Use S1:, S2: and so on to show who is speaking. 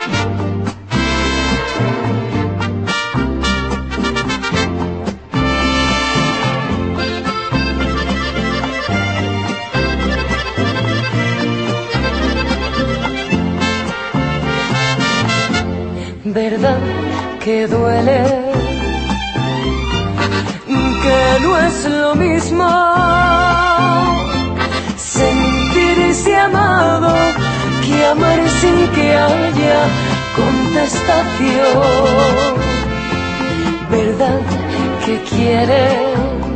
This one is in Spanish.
S1: Verdad que duele, que no es lo mismo sentirse amado que amar sin que haya contestación. Verdad que quiere